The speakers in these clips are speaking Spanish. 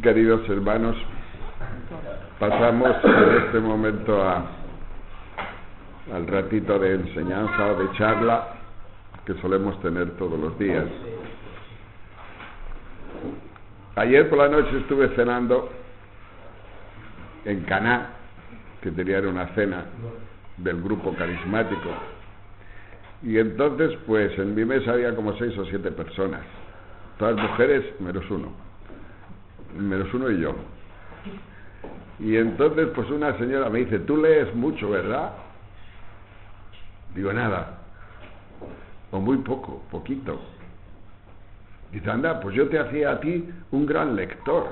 Queridos hermanos, pasamos en este momento al ratito de enseñanza o de charla que solemos tener todos los días. Ayer por la noche estuve cenando en Caná, que tenían una cena del grupo carismático, y entonces pues en mi mesa había como 6 o 7 personas, todas mujeres menos uno y yo. Y entonces pues una señora me dice: tú lees mucho, ¿verdad? Digo: nada, o muy poquito. Dice: anda, pues yo te hacía a ti un gran lector.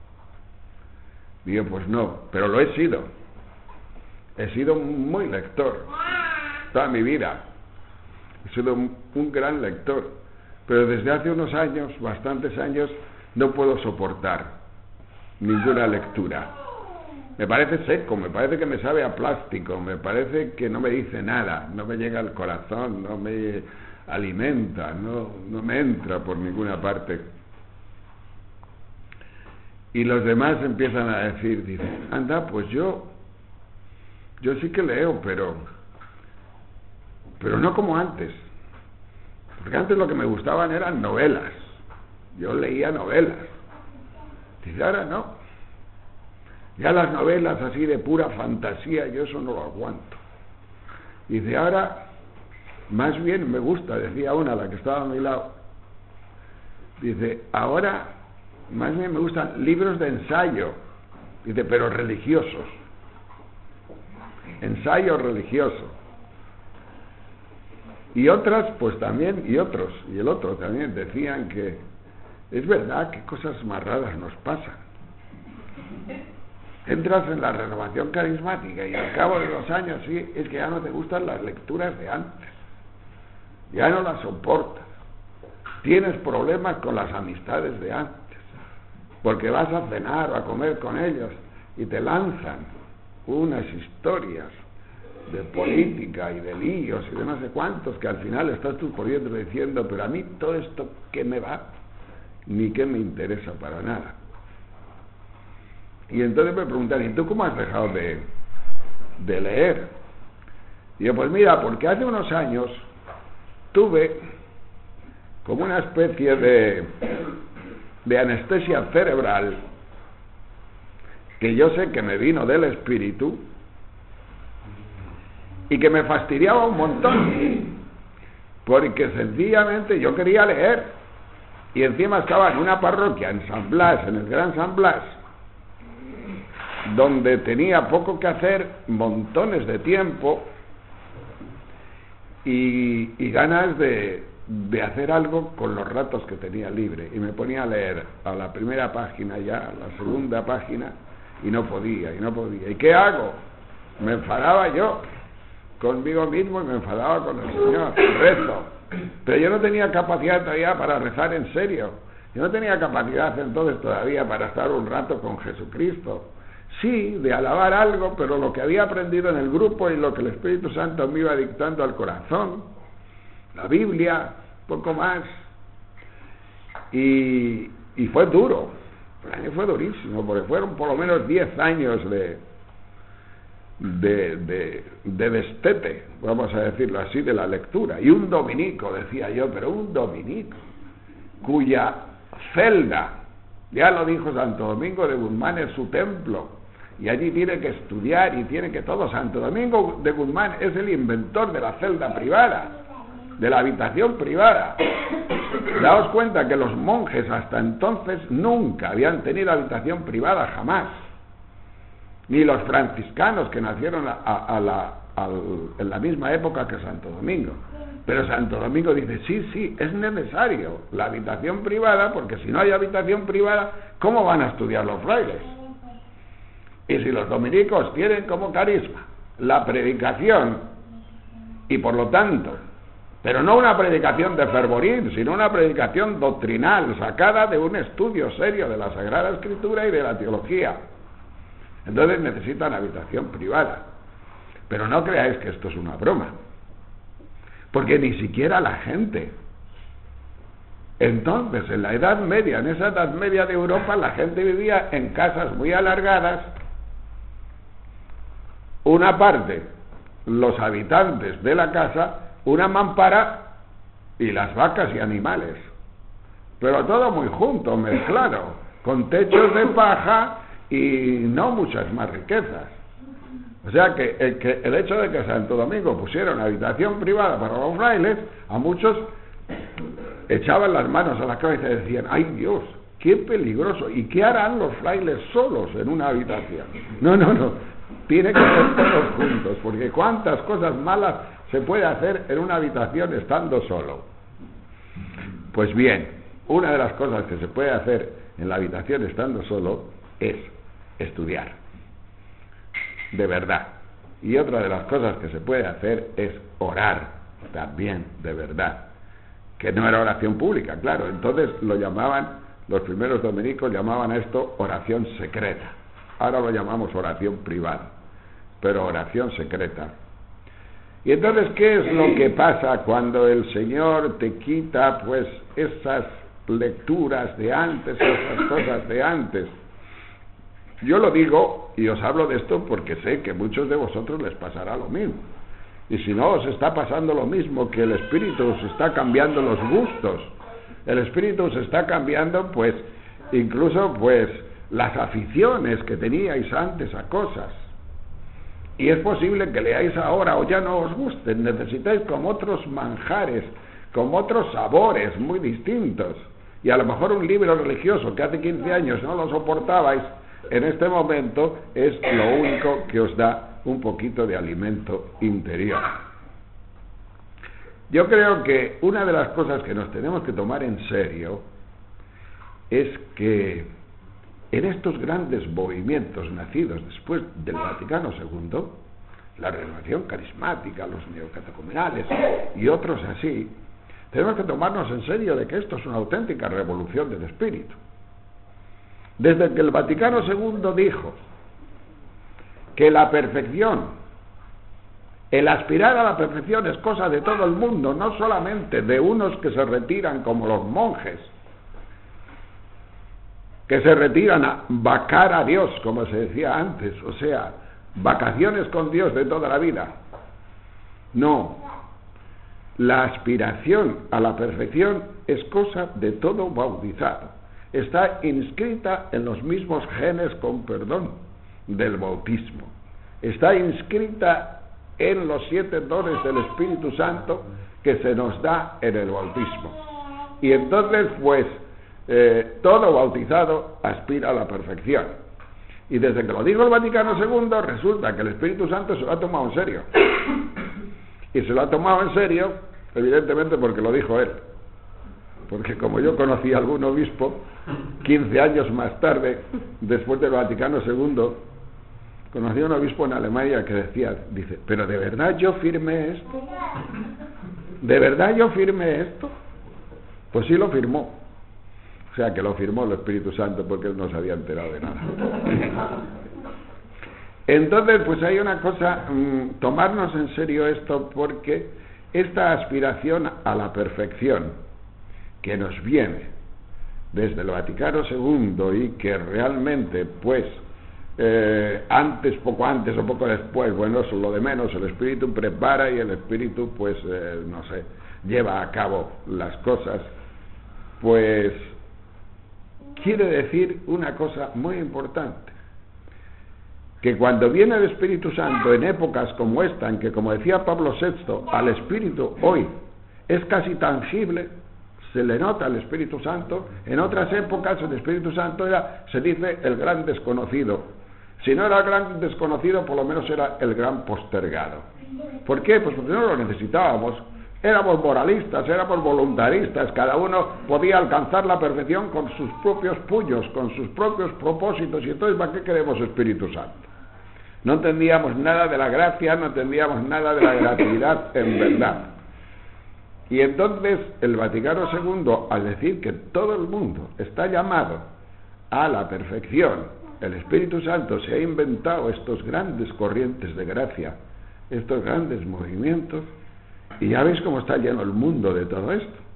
Digo: pues no, pero lo he sido. He sido muy lector toda mi vida. He sido un gran lector, pero desde hace unos años, bastantes años, no puedo soportar ninguna lectura. Me parece seco, me parece que me sabe a plástico, me parece que no me dice nada, no me llega al corazón, no me alimenta, no me entra por ninguna parte. Y los demás empiezan a decir, dicen: anda, pues yo sí que leo, pero no como antes. Porque antes lo que me gustaban eran novelas. Yo leía novelas. Dice: ahora no. Ya las novelas así de pura fantasía, yo eso no lo aguanto. Dice: ahora, más bien me gusta, decía una, la que estaba a mi lado. Dice: ahora, más bien me gustan libros de ensayo. Dice: pero religiosos. Ensayo religioso. Y otras, pues también, y el otro también, decían que es verdad que cosas más raras nos pasan. Entras en la renovación carismática y al cabo de los años, sí, es que ya no te gustan las lecturas de antes. Ya no las soportas. Tienes problemas con las amistades de antes, porque vas a cenar o a comer con ellos y te lanzan unas historias de política y de líos y de no sé cuántos, que al final estás tú por dentro diciendo: pero a mí todo esto, ¿qué me va? Ni qué me interesa para nada. Y entonces me preguntan: ¿y tú cómo has dejado de leer? Y yo: pues mira, porque hace unos años tuve como una especie de anestesia cerebral, que yo sé que me vino del espíritu y que me fastidiaba un montón, porque sencillamente yo quería leer, y encima estaba en una parroquia en San Blas, en el Gran San Blas, donde tenía poco que hacer, montones de tiempo y ganas de hacer algo con los ratos que tenía libre, y me ponía a leer a la primera página, ya a la segunda página, y no podía. ¿Y qué hago? Me enfadaba yo conmigo mismo y me enfadaba con el Señor. Rezo, pero yo no tenía capacidad todavía para rezar en serio. Yo no tenía capacidad entonces todavía para estar un rato con Jesucristo. Sí, de alabar algo, pero lo que había aprendido en el grupo y lo que el Espíritu Santo me iba dictando al corazón, la Biblia, poco más. Y fue duro, para mí fue durísimo, porque fueron por lo menos 10 años de destete, vamos a decirlo así, de la lectura. Y un dominico, decía yo, pero un dominico cuya celda, ya lo dijo Santo Domingo de Guzmán, es su templo, y allí tiene que estudiar y tiene que todo. Santo Domingo de Guzmán es el inventor de la celda privada, de la habitación privada. Daos cuenta que los monjes hasta entonces nunca habían tenido habitación privada, jamás. Ni los franciscanos, que nacieron en la misma época que Santo Domingo. Pero Santo Domingo dice: sí, es necesario la habitación privada, porque si no hay habitación privada, ¿cómo van a estudiar los frailes? Y si los dominicos tienen como carisma la predicación, y por lo tanto, pero no una predicación de fervorín, sino una predicación doctrinal, sacada de un estudio serio de la Sagrada Escritura y de la teología, entonces necesitan habitación privada. Pero no creáis que esto es una broma, porque ni siquiera la gente, Entonces, en la Edad Media, en esa Edad Media de Europa, la gente vivía en casas muy alargadas. Una parte, los habitantes de la casa, una mampara y las vacas y animales. Pero todo muy junto, mezclado, con techos de paja y no muchas más riquezas. O sea que el hecho de que Santo Domingo pusiera una habitación privada para los frailes, a muchos echaban las manos a la cabeza y decían: ¡ay Dios, qué peligroso! ¿Y qué harán los frailes solos en una habitación? No, tiene que ser todos juntos, porque cuántas cosas malas se puede hacer en una habitación estando solo. Pues bien, una de las cosas que se puede hacer en la habitación estando solo es estudiar, de verdad. Y otra de las cosas que se puede hacer es orar, también, de verdad. Que no era oración pública, claro. Entonces lo llamaban, los primeros dominicos llamaban a esto oración secreta. Ahora lo llamamos oración privada, pero oración secreta. Y entonces, ¿qué es lo que pasa cuando el Señor te quita, pues, esas lecturas de antes, esas cosas de antes? Yo lo digo y os hablo de esto porque sé que a muchos de vosotros les pasará lo mismo. Y si no os está pasando lo mismo, que el Espíritu os está cambiando los gustos, el Espíritu os está cambiando, pues, incluso, pues, las aficiones que teníais antes a cosas. Y es posible que leáis ahora o ya no os gusten, necesitáis como otros manjares, como otros sabores muy distintos. Y a lo mejor un libro religioso que hace 15 años no lo soportabais, en este momento es lo único que os da un poquito de alimento interior. Yo creo que una de las cosas que nos tenemos que tomar en serio es que en estos grandes movimientos nacidos después del Vaticano II, la renovación carismática, los neocatecumenales y otros así, tenemos que tomarnos en serio de que esto es una auténtica revolución del espíritu. Desde que el Vaticano II dijo que la perfección, el aspirar a la perfección es cosa de todo el mundo, no solamente de unos que se retiran como los monjes, que se retiran a vacar a Dios, como se decía antes, o sea, vacaciones con Dios de toda la vida. No, la aspiración a la perfección es cosa de todo bautizado. Está inscrita en los mismos genes, con perdón, del bautismo. Está inscrita en los 7 dones del Espíritu Santo que se nos da en el bautismo. Y entonces, pues, todo bautizado aspira a la perfección. Y desde que lo dijo el Vaticano II, resulta que el Espíritu Santo se lo ha tomado en serio. Y se lo ha tomado en serio, evidentemente, porque lo dijo él. Porque como yo conocí a algún obispo, 15 años más tarde, después del Vaticano II, conocí a un obispo en Alemania que dice, ¿pero de verdad yo firmé esto? ¿De verdad yo firmé esto? Pues sí lo firmó. O sea que lo firmó el Espíritu Santo, porque él no se había enterado de nada. Entonces, pues hay una cosa, tomarnos en serio esto, porque esta aspiración a la perfección que nos viene desde el Vaticano II y que realmente, pues, poco antes o poco después, bueno, eso es lo de menos, el Espíritu prepara y el Espíritu, pues, no sé, lleva a cabo las cosas, pues, quiere decir una cosa muy importante, que cuando viene el Espíritu Santo en épocas como esta, en que, como decía Pablo VI, al Espíritu hoy es casi tangible, se le nota el Espíritu Santo. En otras épocas el Espíritu Santo era, se dice, el gran desconocido. Si no era el gran desconocido, por lo menos era el gran postergado. ¿Por qué? Pues porque no lo necesitábamos. Éramos moralistas, éramos voluntaristas, cada uno podía alcanzar la perfección con sus propios puños, con sus propios propósitos, y entonces ¿para qué queremos Espíritu Santo? No entendíamos nada de la gracia, no entendíamos nada de la gratuidad en verdad. Y entonces el Vaticano II, al decir que todo el mundo está llamado a la perfección, el Espíritu Santo se ha inventado estos grandes corrientes de gracia, estos grandes movimientos, y ya veis cómo está lleno el mundo de todo esto.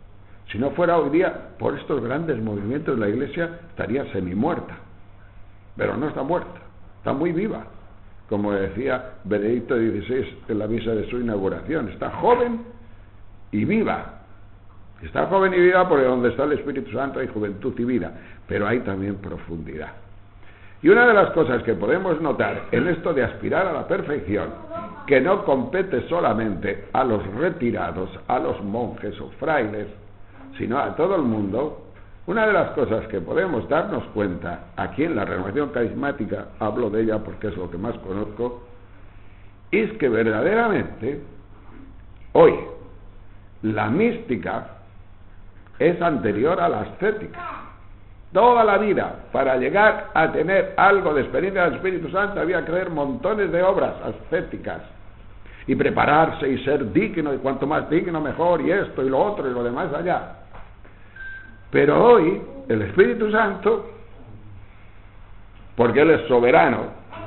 Si no fuera hoy día por estos grandes movimientos, la Iglesia estaría semi-muerta. Pero no está muerta, está muy viva. Como decía Benedicto XVI en la misa de su inauguración, está joven y viva. Está joven y viva porque donde está el Espíritu Santo hay juventud y vida, pero hay también profundidad. Y una de las cosas que podemos notar en esto de aspirar a la perfección, que no compete solamente a los retirados, a los monjes o frailes, sino a todo el mundo, una de las cosas que podemos darnos cuenta aquí en la renovación carismática, hablo de ella porque es lo que más conozco, es que verdaderamente hoy la mística es anterior a la ascética. Toda la vida, para llegar a tener algo de experiencia del Espíritu Santo, había que hacer montones de obras ascéticas y prepararse y ser digno, y cuanto más digno mejor, y esto y lo otro y lo demás allá. Pero hoy el Espíritu Santo, porque Él es soberano,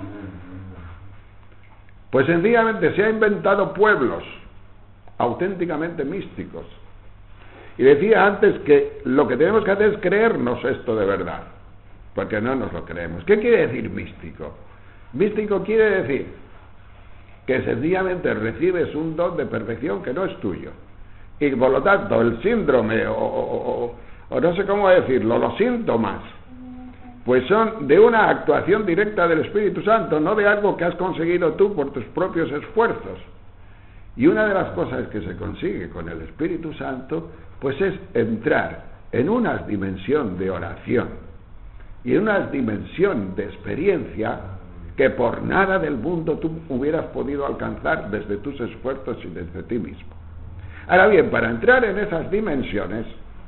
pues sencillamente se ha inventado pueblos auténticamente místicos. Y decía antes que lo que tenemos que hacer es creernos esto de verdad, porque no nos lo creemos. ¿Qué quiere decir místico? Místico quiere decir que sencillamente recibes un don de perfección que no es tuyo, y por lo tanto el síndrome o no sé cómo decirlo, los síntomas, pues son de una actuación directa del Espíritu Santo, no de algo que has conseguido tú por tus propios esfuerzos. Y una de las cosas que se consigue con el Espíritu Santo, pues es entrar en una dimensión de oración y en una dimensión de experiencia que por nada del mundo tú hubieras podido alcanzar desde tus esfuerzos y desde ti mismo. Ahora bien, para entrar en esas dimensiones,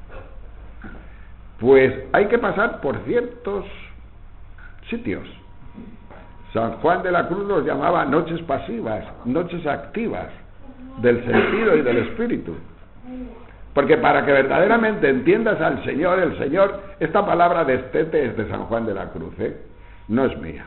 pues hay que pasar por ciertos sitios. San Juan de la Cruz los llamaba noches pasivas, noches activas del sentido y del espíritu. Porque para que verdaderamente entiendas al Señor, el Señor, esta palabra destete es de San Juan de la Cruz, no es mía.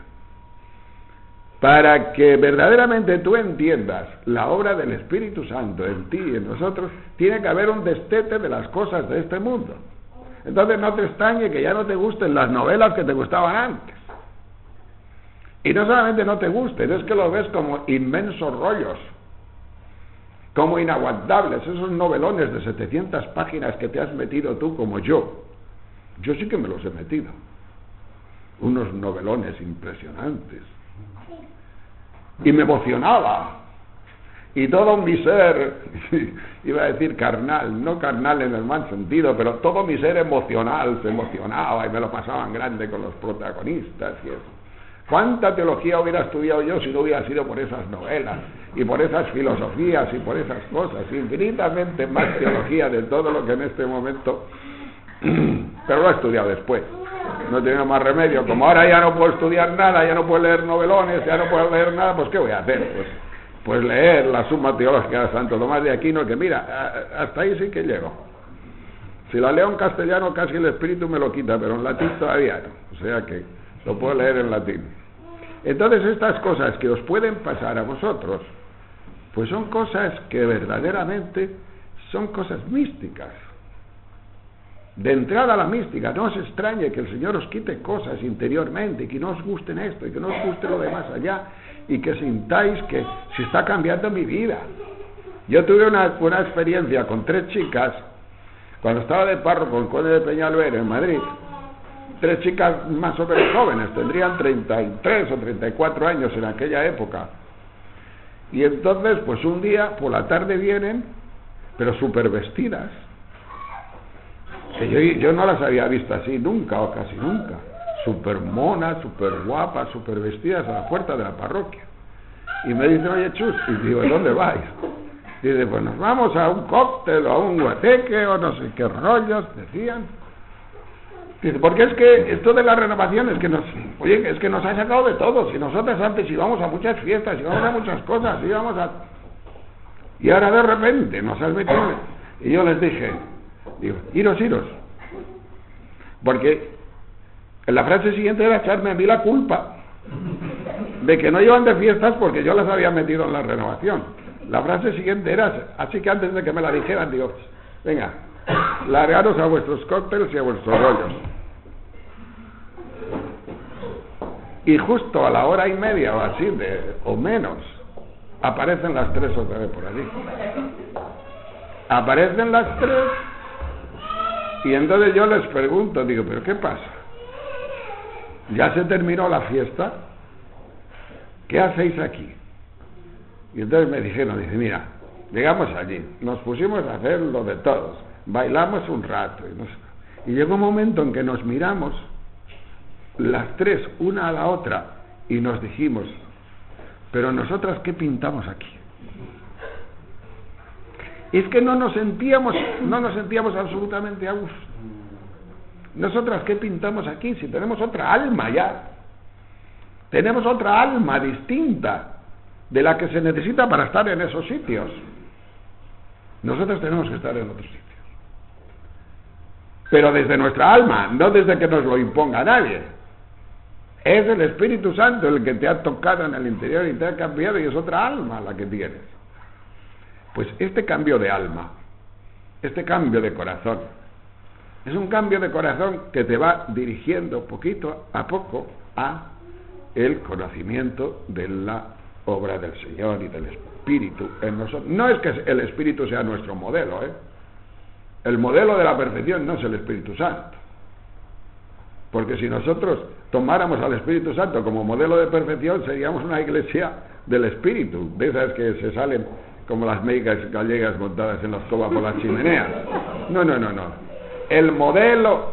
Para que verdaderamente tú entiendas la obra del Espíritu Santo en ti y en nosotros, tiene que haber un destete de las cosas de este mundo. Entonces no te extrañe que ya no te gusten las novelas que te gustaban antes. Y no solamente no te gusten, es que lo ves como inmensos rollos, como inaguantables, esos novelones de 700 páginas que te has metido tú como yo. Yo sí que me los he metido. Unos novelones impresionantes. Y me emocionaba. Y todo mi ser, iba a decir carnal, no carnal en el mal sentido, pero todo mi ser emocional se emocionaba y me lo pasaban grande con los protagonistas y eso. ¿Cuánta teología hubiera estudiado yo si no hubiera sido por esas novelas y por esas filosofías y por esas cosas? Infinitamente más teología de todo lo que en este momento, pero lo he estudiado después. No he tenido más remedio. Como ahora ya no puedo estudiar nada, ya no puedo leer novelones, ya no puedo leer nada, pues ¿qué voy a hacer? Pues leer la Suma Teológica de Santo Tomás de Aquino, que mira, hasta ahí sí que llego. Si la leo en castellano casi el espíritu me lo quita, pero en latín todavía no. O sea que lo puedo leer en latín. Entonces estas cosas que os pueden pasar a vosotros, pues son cosas que verdaderamente son cosas místicas. De entrada a la mística, no os extrañe que el Señor os quite cosas interiormente, que no os gusten esto y que no os guste lo demás allá, y que sintáis que se está cambiando mi vida. Yo tuve una experiencia con 3 chicas, cuando estaba de párroco en Conde de Peñalver, en Madrid. 3 chicas más o menos jóvenes, tendrían 33 o 34 años en aquella época. Y entonces, pues un día, por la tarde vienen, pero súper vestidas. Que yo no las había visto así nunca, o casi nunca. Súper monas, súper guapas, súper vestidas a la puerta de la parroquia. Y me dicen, oye Chus, y digo, ¿dónde vais? Dice, pues nos vamos a un cóctel, o a un guateque, o no sé qué rollos, decían. Dice, porque es que esto de la renovación es que es que nos ha sacado de todo. Si nosotros antes íbamos a muchas fiestas, íbamos a muchas cosas, y ahora de repente nos has metido. Y yo les dije, digo, iros. Porque la frase siguiente era echarme a mí la culpa de que no iban de fiestas porque yo las había metido en la renovación. La frase siguiente era, así que antes de que me la dijeran, digo, venga, largaros a vuestros cócteles y a vuestros rollos. Y justo a la hora y media o así, o menos, aparecen las tres otra vez por allí. Aparecen las tres, y entonces yo les pregunto, digo, ¿pero qué pasa? ¿Ya se terminó la fiesta? ¿Qué hacéis aquí? Y entonces me dijeron, dice, mira, llegamos allí, nos pusimos a hacer lo de todos, bailamos un rato, y llegó un momento en que nos miramos, las tres, una a la otra, y nos dijimos, pero nosotras, ¿qué pintamos aquí? Es que no nos sentíamos absolutamente a gusto. Nosotras, ¿qué pintamos aquí? Si tenemos otra alma ya, tenemos otra alma distinta de la que se necesita para estar en esos sitios. Nosotros tenemos que estar en otros sitios, pero desde nuestra alma, no desde que nos lo imponga nadie. Es el Espíritu Santo el que te ha tocado en el interior y te ha cambiado, y es otra alma la que tienes. Pues este cambio de alma, este cambio de corazón, es un cambio de corazón que te va dirigiendo poquito a poco a el conocimiento de la obra del Señor y del Espíritu en nosotros. No es que el Espíritu sea nuestro modelo, el modelo de la perfección no es el Espíritu Santo, porque si nosotros tomáramos al Espíritu Santo como modelo de perfección, seríamos una iglesia del Espíritu, de esas que se salen como las médicas gallegas montadas en la escoba por las chimeneas. No. El modelo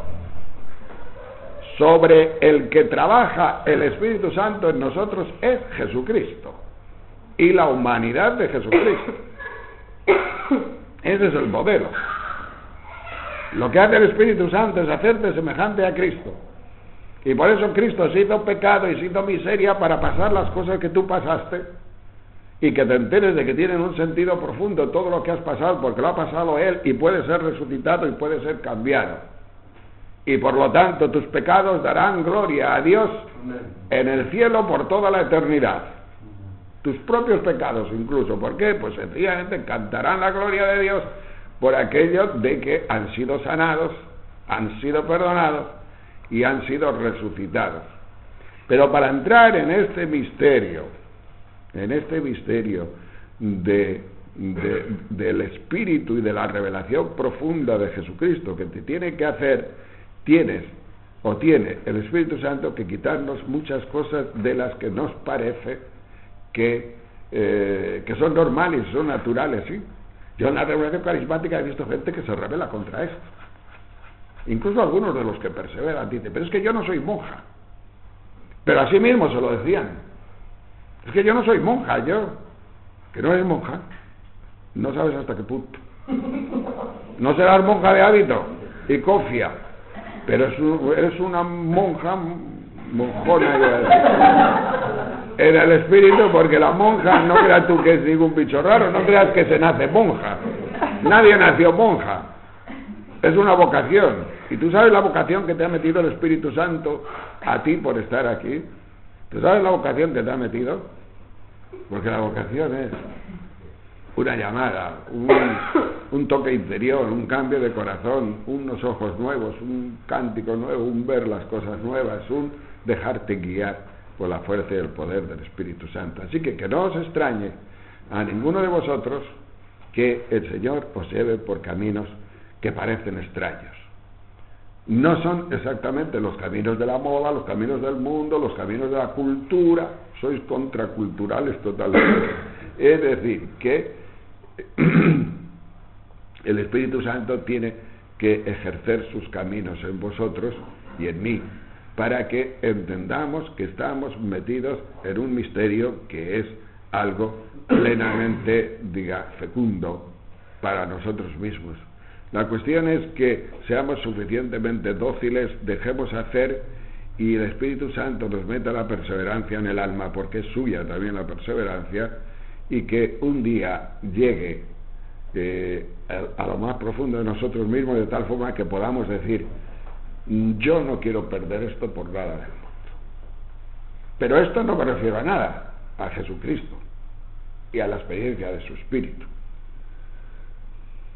sobre el que trabaja el Espíritu Santo en nosotros es Jesucristo y la humanidad de Jesucristo. Ese es el modelo. Lo que hace el Espíritu Santo es hacerte semejante a Cristo, y por eso Cristo se hizo pecado y se hizo miseria para pasar las cosas que tú pasaste, y que te enteres de que tienen un sentido profundo todo lo que has pasado, porque lo ha pasado Él, y puede ser resucitado y puede ser cambiado, y por lo tanto tus pecados darán gloria a Dios en el cielo por toda la eternidad. Tus propios pecados incluso. ¿Por qué? Pues sencillamente cantarán la gloria de Dios por aquello de que han sido sanados, han sido perdonados y han sido resucitados. Pero para entrar en este misterio del Espíritu y de la revelación profunda de Jesucristo que te tiene que hacer, tiene el Espíritu Santo que quitarnos muchas cosas de las que nos parece que son normales, son naturales, ¿sí? Yo en la revelación carismática he visto gente que se rebela contra esto, incluso algunos de los que perseveran dicen, pero es que yo no soy monja, pero así mismo se lo decían, es que yo no soy monja, que no eres monja, no sabes hasta qué punto, no serás monja de hábito y cofia, pero eres una monja, monjona, en el espíritu, porque la monja, no creas tú que es ningún bicho raro, no creas que se nace monja, nadie nació monja, es una vocación, y tú sabes la vocación que te ha metido el Espíritu Santo a ti por estar aquí. ¿Tú sabes la vocación que te ha metido? Porque la vocación es una llamada, un toque interior, un cambio de corazón, unos ojos nuevos, un cántico nuevo, un ver las cosas nuevas, un dejarte guiar por la fuerza y el poder del Espíritu Santo. Así que no os extrañe a ninguno de vosotros que el Señor os lleve por caminos que parecen extraños. No son exactamente los caminos de la moda, los caminos del mundo, los caminos de la cultura. Sois contraculturales totalmente. Es decir, que el Espíritu Santo tiene que ejercer sus caminos en vosotros y en mí, para que entendamos que estamos metidos en un misterio que es algo plenamente, fecundo para nosotros mismos. La cuestión es que seamos suficientemente dóciles, dejemos hacer, y el Espíritu Santo nos meta la perseverancia en el alma, porque es suya también la perseverancia, y que un día llegue a lo más profundo de nosotros mismos, de tal forma que podamos decir, yo no quiero perder esto por nada del mundo. Pero esto no me refiero a nada, a Jesucristo y a la experiencia de su Espíritu.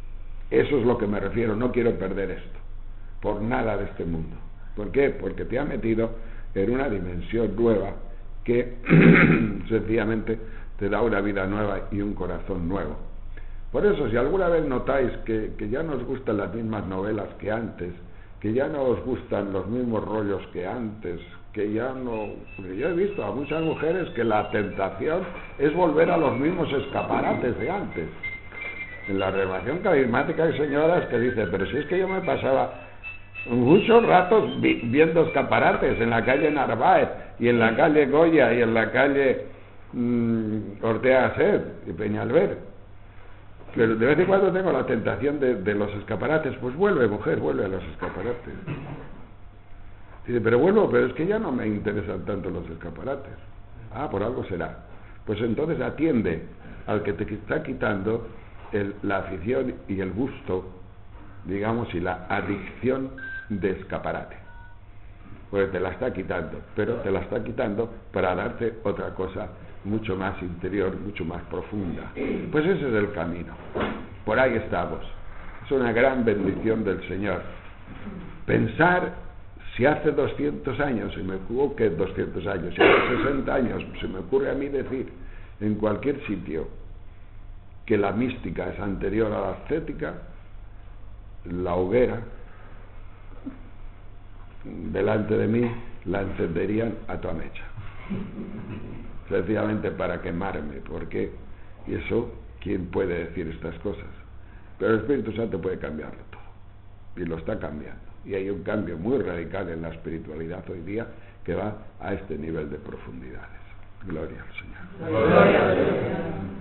Eso es lo que me refiero, no quiero perder esto, por nada de este mundo. ¿Por qué? Porque te ha metido en una dimensión nueva que sencillamente te da una vida nueva y un corazón nuevo. Por eso, si alguna vez notáis que ya no os gustan las mismas novelas que antes, que ya no os gustan los mismos rollos que antes, que ya no... Porque yo he visto a muchas mujeres que la tentación es volver a los mismos escaparates de antes. En la renovación carismática hay señoras que dicen, pero si es que yo me pasaba muchos ratos viendo escaparates en la calle Narváez y en la calle Goya y en la calle Ortega Gasset y Peñalver, pero de vez en cuando tengo la tentación de los escaparates. Pues vuelve, mujer, vuelve a los escaparates. Dice, pero vuelvo, pero es que ya no me interesan tanto los escaparates. Ah, por algo será. Pues entonces atiende al que te está quitando la afición y el gusto, digamos, y la adicción de escaparate, pues te la está quitando, pero te la está quitando para darte otra cosa mucho más interior, mucho más profunda. Pues ese es el camino, por ahí estamos. Es una gran bendición del Señor. Pensar, si hace 200 años, se me equivoqué 200 años, si hace 60 años se me ocurre a mí decir en cualquier sitio que la mística es anterior a la ascética, la hoguera delante de mí la encenderían a toda mecha, sencillamente para quemarme, porque y eso, ¿quién puede decir estas cosas? Pero el Espíritu Santo puede cambiarlo todo, y lo está cambiando, y hay un cambio muy radical en la espiritualidad hoy día que va a este nivel de profundidades. Gloria al Señor. Gloria al Señor.